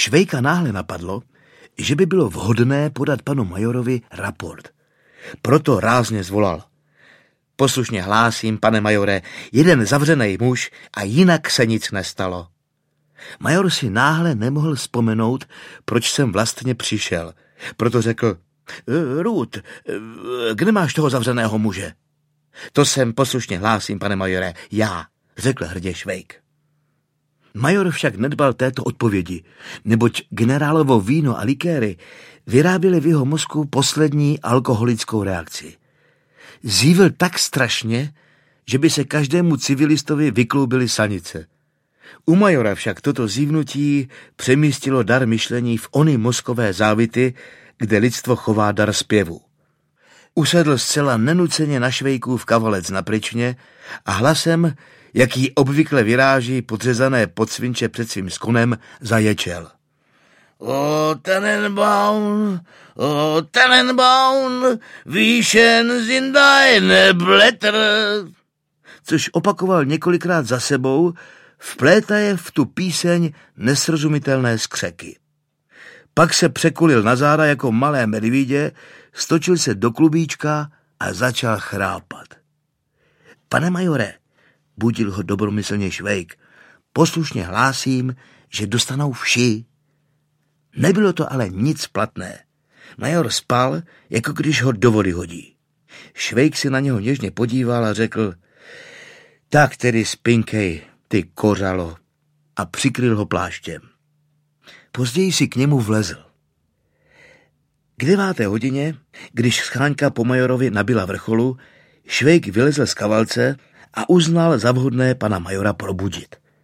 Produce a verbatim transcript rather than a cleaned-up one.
Švejka náhle napadlo, že by bylo vhodné podat panu majorovi raport. Proto rázně zvolal. Poslušně hlásím, pane majore, jeden zavřený muž a jinak se nic nestalo. Major si náhle nemohl vzpomenout, proč jsem vlastně přišel. Proto řekl, Ruth, kde máš toho zavřeného muže? To jsem, poslušně hlásím, pane majore, já, řekl hrdě Švejk. Major však nedbal této odpovědi, neboť generálovo víno a likéry vyráběly v jeho mozku poslední alkoholickou reakci. Zívil tak strašně, že by se každému civilistovi vykloubily sanice. U majora však toto zívnutí přemístilo dar myšlení v ony mozkové závity, kde lidstvo chová dar zpěvu. Usedl zcela nenuceně na Švejkův kavalec na pryčně a hlasem, jaký obvykle vyráží podřezané podsvinče před svým skonem, zaječel. O Tannenbaum, o Tannenbaum, výšen sind deine Blätter. Což opakoval několikrát za sebou, vplétaje v tu píseň nesrozumitelné skřeky. Pak se překulil na záda jako malé medvídě, stočil se do klubíčka a začal chrápat. Pane majore, budil ho dobromyslně Švejk, poslušně hlásím, že dostanou vši. Nebylo to ale nic platné. Major spal, jako když ho do vody hodí. Švejk si na něho něžně podíval a řekl, tak tedy spinkej, ty kořalo, a přikryl ho pláštěm. Později si k němu vlezl. K deváté hodině, když scháňka po majorovi nabila vrcholu, Švejk vylezl z kavalce a uznal za vhodné pana majora probudit.